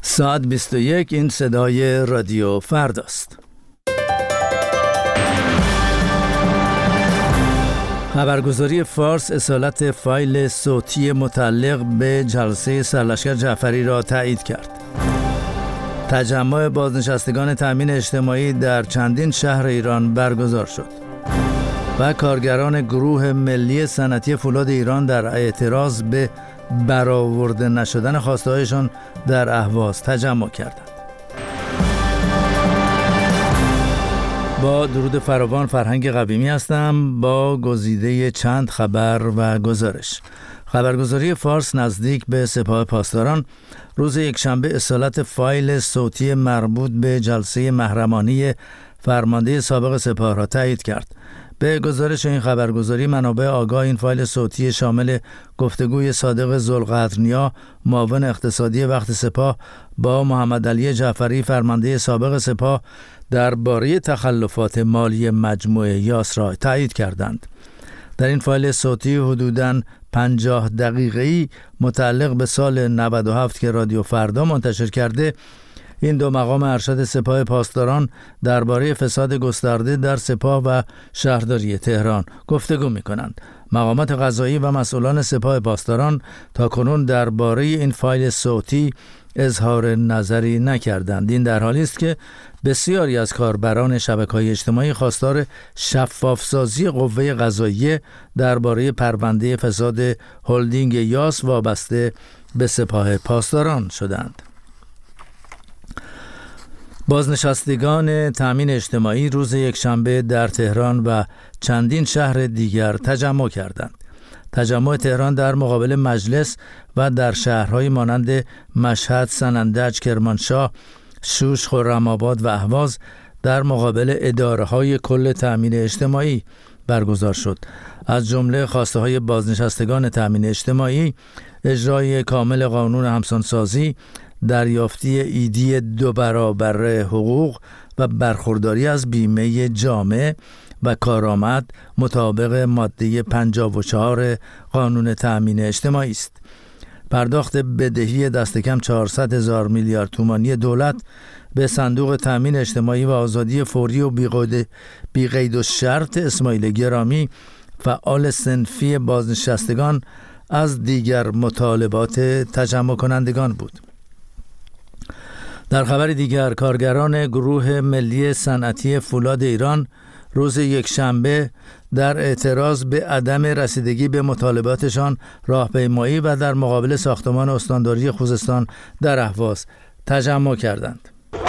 ساعت 21 این صدای رادیو فرداست. خبرگزاری فارس اصالت فایل صوتی متعلق به جلسه سرلشکر جعفری را تایید کرد. تجمع بازنشستگان تامین اجتماعی در چندین شهر ایران برگزار شد و کارگران گروه ملی صنعتی فولاد ایران در اعتراض به برآورده نشدن خواسته‌هایشان در اهواز تجمع کردند. با درود فراوان، فرهنگ قویمی هستم با گزیده چند خبر و گزارش. خبرگزاری فارس نزدیک به سپاه پاسداران روز یکشنبه اصالت فایل صوتی مربوط به جلسه محرمانی فرمانده سابق سپاه را تایید کرد. به گزارش این خبرگزاری، منابع آگاه این فایل صوتی شامل گفتگوی صادق ذوالقرنیا، معاون اقتصادی وقت سپاه، با محمد علی جعفری، فرمانده سابق سپاه، درباره تخلفات مالی مجموعه یاس را تایید کردند. در این فایل صوتی حدوداً 50 دقیقه‌ای متعلق به سال 97 که رادیو فردا منتشر کرده، این دو مقام ارشد سپاه پاسداران درباره فساد گسترده در سپاه و شهرداری تهران گفتگو می‌کنند. مقامات قضایی و مسئولان سپاه پاسداران تاکنون درباره این فایل صوتی اظهار نظری نکردند. این در حالی است که بسیاری از کاربران شبکه‌های اجتماعی خواستار شفاف‌سازی قوه قضاییه درباره پرونده فساد هلدینگ یاس وابسته به سپاه پاسداران شدند. بازنشستگان تامین اجتماعی روز یکشنبه در تهران و چندین شهر دیگر تجمع کردند. تجمع تهران در مقابل مجلس و در شهرهای مانند مشهد، سنندج، کرمانشاه، شوش، خرم‌آباد و اهواز در مقابل اداره‌های کل تامین اجتماعی برگزار شد. از جمله خواسته‌های بازنشستگان تامین اجتماعی، اجرای کامل قانون همسانسازی، دریافتی ایدی 2 برابر حقوق و برخورداری از بیمه جامع و کارآمد مطابق ماده 54 قانون تأمین اجتماعی است. پرداخت بدهی دست کم 400,000 میلیارد تومانی دولت به صندوق تأمین اجتماعی و آزادی فوری و بی‌قید و شرط اسماعیل گرامی، فعال صنفی بازنشستگان، از دیگر مطالبات تجمع کنندگان بود. در خبر دیگر، کارگران گروه ملی صنعتی فولاد ایران روز یکشنبه در اعتراض به عدم رسیدگی به مطالباتشان راهپیمایی و در مقابل ساختمان استانداری خوزستان در اهواز تجمع کردند.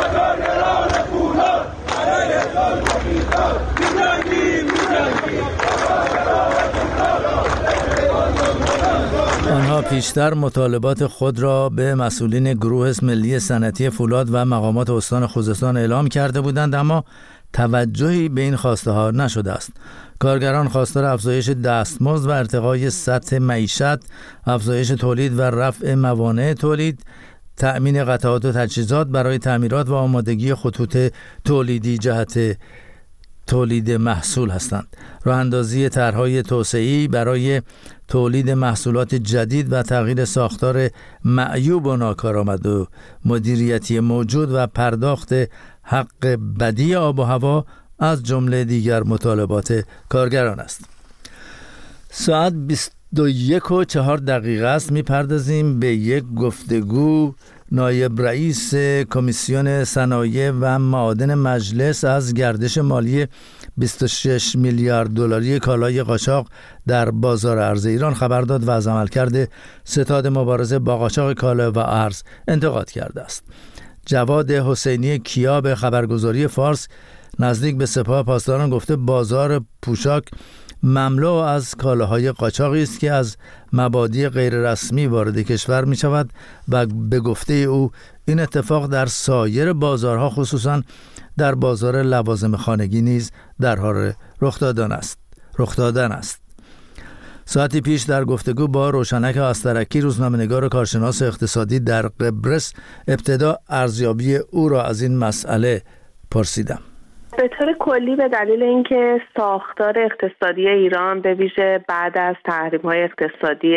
آنها پیشتر مطالبات خود را به مسئولین گروه ملی صنعتی فولاد و مقامات استان خوزستان اعلام کرده بودند، اما توجهی به این خواسته ها نشده است. کارگران خواستار افزایش دستمزد و ارتقای سطح معیشت، افزایش تولید و رفع موانع تولید، تأمین قطعات و تجهیزات برای تعمیرات و آمادگی خطوط تولیدی جهت تولید محصول هستند. راه اندازی طرح‌های توسعه‌ای برای تولید محصولات جدید و تغییر ساختار معیوب و ناکارآمد و مدیریتی موجود و پرداخت حق بدی آب و هوا از جمله دیگر مطالبات کارگران است. ساعت 21:04 است. می‌پردازیم به یک گفتگو نایب رئیس کمیسیون صنایع و معادن مجلس از گردش مالی 26 میلیارد دلاری کالای قاچاق در بازار ارز ایران خبر داد و از عملکرد ستاد مبارزه با قاچاق کالا و ارز انتقاد کرده است. جواد حسینی کیا به خبرگزاری فارس نزدیک به سپاه پاسداران گفته بازار پوشاک مملو از کالاهای قاچاقی است که از مبادی غیر رسمی وارد کشور می شود و به گفته او این اتفاق در سایر بازارها خصوصا در بازار لوازم خانگی نیز در حال رخ دادن است. ساعتی پیش در گفتگو با روشنک آسترکی، روزنامه‌نگار و کارشناس اقتصادی در قبرس، ابتدا ارزیابی او را از این مسئله پرسیدم. به طور کلی به دلیل اینکه ساختار اقتصادی ایران به ویژه بعد از تحریم‌های اقتصادی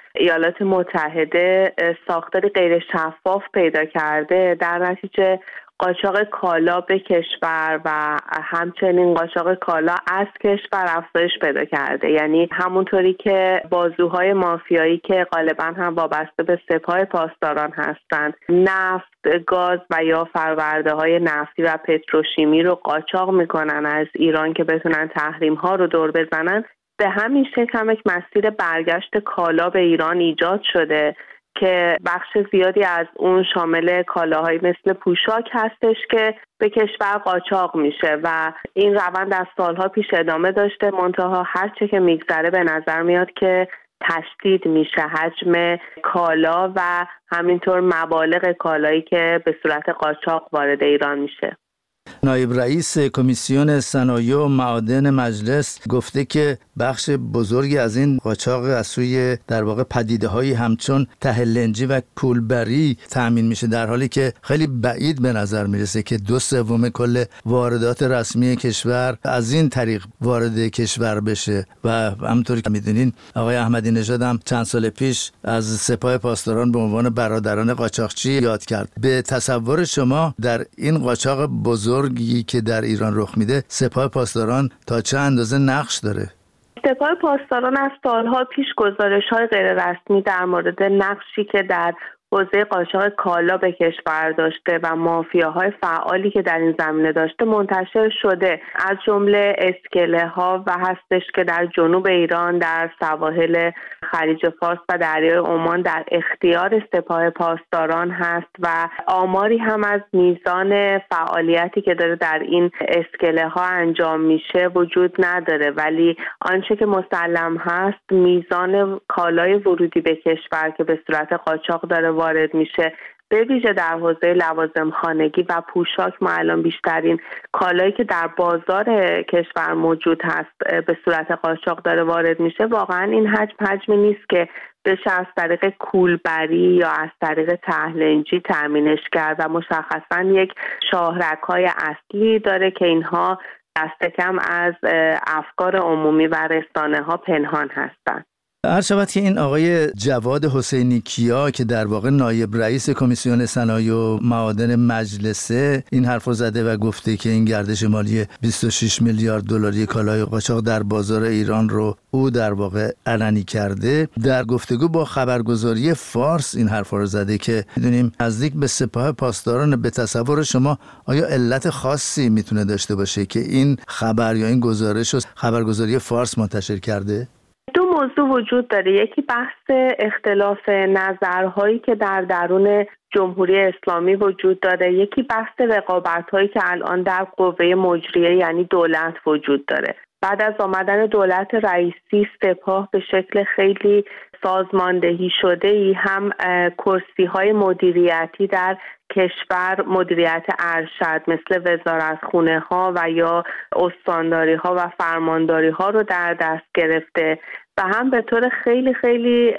ایالات متحده ساختاری غیر شفاف پیدا کرده، در نتیجه قاچاق کالا به کشور و همچنین قاچاق کالا از کشور افزایش پیدا کرده. یعنی همونطوری که بازوهای مافیایی که غالبا هم وابسته به سپاه پاسداران هستند، نفت، گاز و یا فرورده‌های نفتی و پتروشیمی رو قاچاق میکنن از ایران که بتونن تحریم‌ها رو دور بزنن، به همین شکل هم یک مسیر برگشت کالا به ایران ایجاد شده که بخش زیادی از اون شامل کالاهایی مثل پوشاک هستش که به کشور قاچاق میشه و این روند از سالها پیش ادامه داشته. منتها هر چه که میگذره به نظر میاد که تشدید میشه حجم کالا و همینطور مبالغ کالایی که به صورت قاچاق وارد ایران میشه. نایب رئیس کمیسیون صنایع و معادن مجلس گفته که بخش بزرگی از این قاچاق از سوی در واقع پدیده‌هایی همچون ته لنجی و کولبری تأمین میشه، در حالی که خیلی بعید به نظر میرسه که 2/3 کل واردات رسمی کشور از این طریق وارد کشور بشه. و همونطوری که میدونین آقای احمدی نژاد هم چند سال پیش از سپاه پاسداران به عنوان برادران قاچاقچی یاد کرد. به تصور شما در این قاچاق بزرگی که در ایران رخ میده سپاه پاسداران تا چه اندازه نقش داره؟ سپاه پاسداران از سالها پیش گزارش‌های غیررسمی در مورد نقشی که در حوزه قاچاق کالا به کشور داشته و مافیاهای فعالی که در این زمینه داشته منتشر شده. از جمله اسکله‌ها و هستش که در جنوب ایران در سواحل خلیج فارس و دریای عمان در اختیار سپاه پاسداران هست و آماری هم از میزان فعالیتی که داره در این اسکله‌ها انجام میشه وجود نداره، ولی آنچه که مسلم هست میزان کالای ورودی به کشور که به صورت قاچاق داره وارد میشه، به ویژه در حوزه لوازم خانگی و پوشاک ما الان بیشترین کالایی که در بازار کشور موجود هست به صورت قاچاق داره وارد میشه. واقعا این حجمی نیست که بشه از طریق کولبری یا از طریق تهلنجی تامینش کرد و مشخصا یک شاهرگ‌های اصلی داره که اینها دست کم از افکار عمومی و رسانه ها پنهان هستند. عرض شود که این آقای جواد حسینی کیا که در واقع نایب رئیس کمیسیون صنایع و معادن مجلسه این حرف رو زده و گفته که این گردش مالی 26 میلیارد دلاری کالای قاچاق در بازار ایران رو او در واقع علنی کرده. در گفتگو با خبرگزاری فارس این حرف رو زده که میدونیم نزدیک به سپاه پاسداران. به تصور شما آیا علت خاصی میتونه داشته باشه که این خبر یا این گزارش رو خبرگزاری فارس منتشر کرده؟ دو موضوع وجود داره. یکی بحث اختلاف نظرهایی که در درون جمهوری اسلامی وجود داره، یکی بحث رقابت‌هایی که الان در قوه مجریه یعنی دولت وجود داره. بعد از آمدن دولت رئیسی سپاه به شکل خیلی سازماندهی شده ای هم کرسی‌های مدیریتی در کشور، مدیریت ارشد مثل وزارتخونه ها و یا استانداری ها و فرمانداری ها رو در دست گرفته و هم به طور خیلی خیلی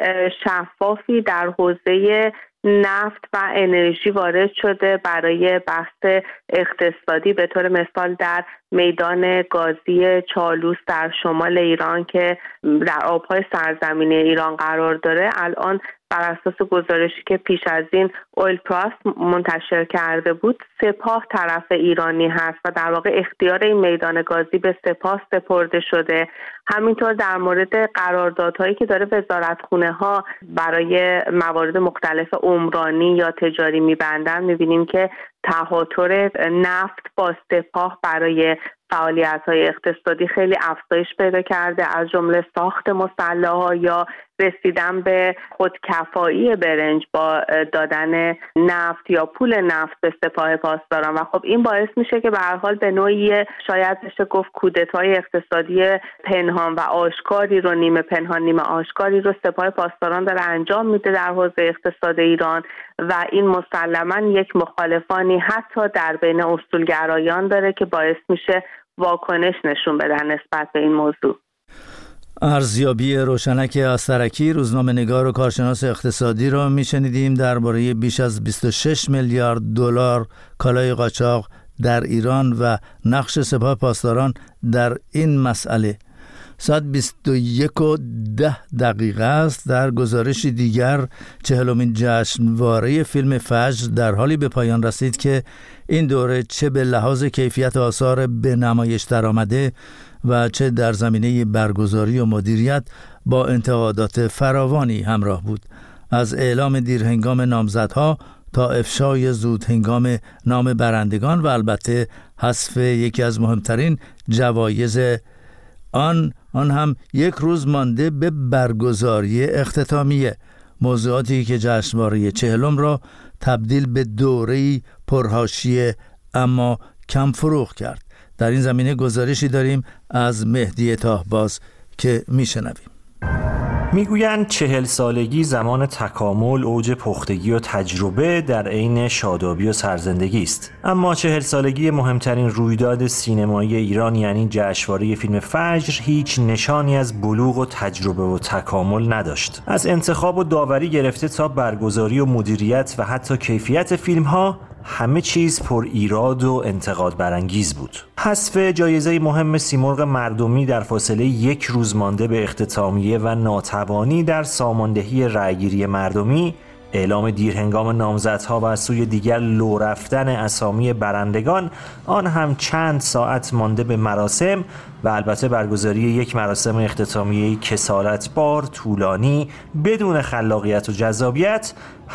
شفافی در حوزه نفت و انرژی وارد شده برای بحث اقتصادی. به طور مثال در میدان گازی چالوس در شمال ایران که در آبهای سرزمینی ایران قرار داره، الان بر اساس گزارشی که پیش از این اویل پلاس منتشر کرده بود سپاه طرف ایرانی هست و در واقع اختیار این میدان گازی به سپاه سپرده شده. همینطور در مورد قراردادهایی که داره وزارتخونه ها برای موارد مختلف عمرانی یا تجاری میبندن میبینیم که تهاتر نفت با سپاه برای فعالیت‌های اقتصادی خیلی افزایش پیدا کرده، از جمله ساخت مسلح‌ها یا رسیدن به خودکفایی برنج با دادن نفت یا پول نفت به سپاه پاسداران. و خب این باعث میشه که به هر حال به نوعی شاید بشه گفت کودتای اقتصادی پنهان و آشکاری رو، نیمه پنهان نیمه آشکاری رو سپاه پاسداران داره انجام میده در حوزه اقتصاد ایران و این مسلماً یک مخالفانی حتی در بین اصولگرایان داره که باعث میشه واکنش نشون بدن نسبت به این موضوع. ارزیابی روشنک آسترکی، روزنامه‌نگار و کارشناس اقتصادی را میشنیدیم درباره بیش از 26 میلیارد دلار کالای قاچاق در ایران و نقش سپاه پاسداران در این مسئله. ساعت 21:10 است. در گزارش دیگر 40مین جشنواره فیلم فجر در حالی به پایان رسید که این دوره چه به لحاظ کیفیت آثار به نمایش درآمده و چه در زمینه برگزاری و مدیریت با انتقادات فراوانی همراه بود. از اعلام دیرهنگام نامزدها تا افشای زود هنگام نام برندگان و البته حذف یکی از مهمترین جوایز آن هم یک روز مانده به برگزاری اختتامیه، موضوعاتی که جشنواره 40 را تبدیل به دوره‌ای پرحاشیه اما کم فروغ کرد. در این زمینه گزارشی داریم از مهدی طاهباز که میشنویم. میگویند 40 سالگی زمان تکامل، اوج پختگی و تجربه در عین شادابی و سرزندگی است. اما 40 سالگی مهمترین رویداد سینمایی ایران یعنی جشنواره فیلم فجر هیچ نشانی از بلوغ و تجربه و تکامل نداشت. از انتخاب و داوری گرفته تا برگزاری و مدیریت و حتی کیفیت فیلم‌ها همه چیز پر ایراد و انتقاد برانگیز بود. حذف جایزه مهم سیمرغ مردمی در فاصله یک روز مانده به اختتامیه و ناتوانی در ساماندهی رأیگیری مردمی، اعلام دیرهنگام نامزدها و از سوی دیگر لو رفتن اسامی برندگان، آن هم چند ساعت مانده به مراسم و البته برگزاری یک مراسم اختتامیه کسالتبار، طولانی، بدون خلاقیت و جذابیت،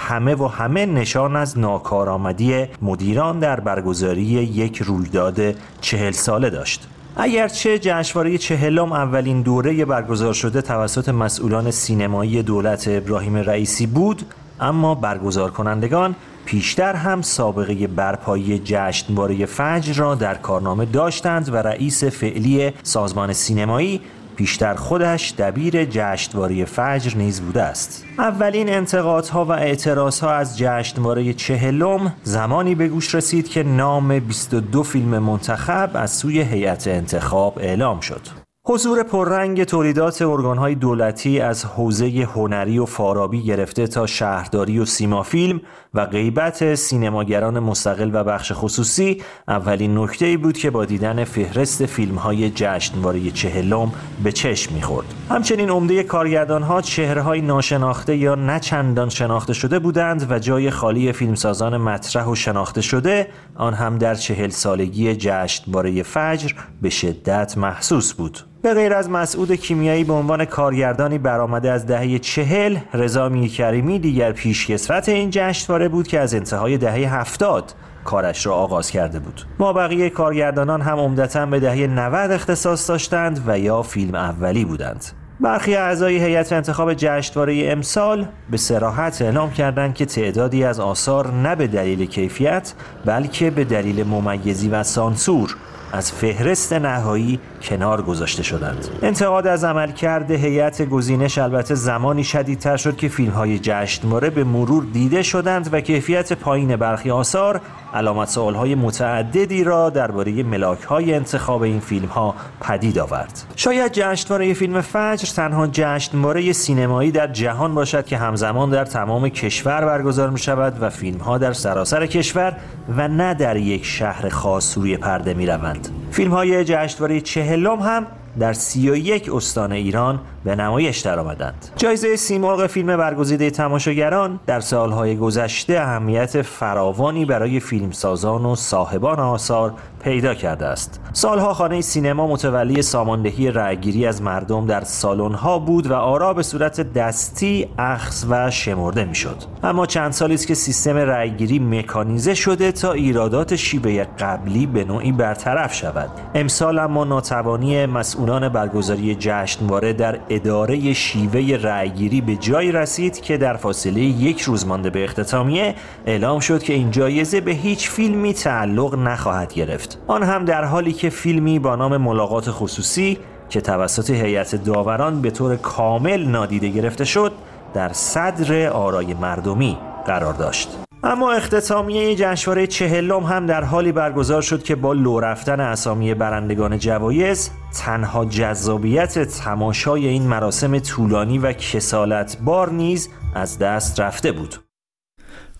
همه نشان از ناکارآمدی مدیران در برگزاری یک رویداد 40 ساله داشت. اگرچه جشنواره 40 اولین دوره برگزار شده توسط مسئولان سینمایی دولت ابراهیم رئیسی بود، اما برگزار کنندگان پیشتر هم سابقه برپایی جشنواره فجر را در کارنامه داشتند و رئیس فعلی سازمان سینمایی پیشتر خودش دبیر جشنواره فجر نیز بوده است. اولین انتقادها و اعتراضها از جشنواره 40 زمانی به گوش رسید که نام 22 فیلم منتخب از سوی هیئت انتخاب اعلام شد. حضور پررنگ تولیدات ارگان‌های دولتی از حوزه هنری و فارابی گرفته تا شهرداری و سیما فیلم و غیبت سینماگران مستقل و بخش خصوصی اولین نکته‌ای بود که با دیدن فهرست فیلم‌های جشنواره 40 به چشم می‌خورد. همچنین عمده کارگردان‌ها چهره‌های ناشناخته یا نه چندان شناخته شده بودند و جای خالی فیلمسازان مطرح و شناخته شده آن هم در 40 سالگی جشنواره فجر به شدت محسوس بود. به غیر از مسعود کیمیایی به عنوان کارگردانی برآمده از دهه 40، رضا میرکریمی دیگر پیشکسوت این جشنواره بود که از انتهای دهه 70 کارش را آغاز کرده بود. مابقی کارگردانان هم عمدتاً به دهه 90 اختصاص داشتند و یا فیلم اولی بودند. برخی اعضای هیئت انتخاب جشنواره امسال به صراحت اعلام کردند که تعدادی از آثار نه به دلیل کیفیت بلکه به دلیل ممیزی و سانسور از فهرست نهایی کنار گذاشته شدند. انتقاد از عملکرد هیئت گزینش البته زمانی شدیدتر شد که فیلم‌های جشنواره به مرور دیده شدند و کیفیت پایین برخی آثار علامت سوال‌های متعددی را درباره ملاک‌های انتخاب این فیلم‌ها پدید آورد. شاید جشنواره فیلم فجر تنها جشنواره سینمایی در جهان باشد که همزمان در تمام کشور برگزار می‌شود و فیلم‌ها در سراسر کشور و نه در یک شهر خاص روی پرده می‌روند. فیلم‌های جشنواره 40 هم در 31 استان ایران به نمایش درآمدند. جایزه سیمرغ فیلم برگزیده تماشاگران در سالهای گذشته اهمیت فراوانی برای فیلمسازان و صاحبان آثار پیدا کرده است. سالها خانه سینما متولی ساماندهی رأیگیری از مردم در سالن‌ها بود و آرا به صورت دستی اخذ و شمرده میشد. اما چند سالی است که سیستم رأیگیری مکانیزه شده تا ایرادات شیوه قبلی به نوعی برطرف شود. امسال اما ناتوانی مسئولان برگزاری جشنواره در اداره شیوه رأیگیری به جای رسید که در فاصله یک روز مانده به اختتامیه اعلام شد که این جایزه به هیچ فیلمی تعلق نخواهد گرفت. آن هم در حالی که فیلمی با نام ملاقات خصوصی که توسط هیئت داوران به طور کامل نادیده گرفته شد در صدر آرای مردمی قرار داشت. اما اختتامیه جشنواره 40 هم در حالی برگزار شد که با لو رفتن اسامی برندگان جوایز تنها جذابیت تماشای این مراسم طولانی و کسالتبار نیز از دست رفته بود.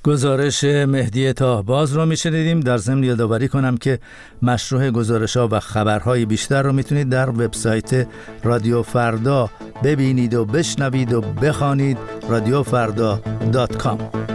گزارش مهدی تاهباز رو میشنیدیم. در ضمن یادآوری کنم که مشروع گزارش‌ها و خبرهای بیشتر رو میتونید در وبسایت رادیو فردا ببینید و بشنوید و بخوانید، radiofrda.com.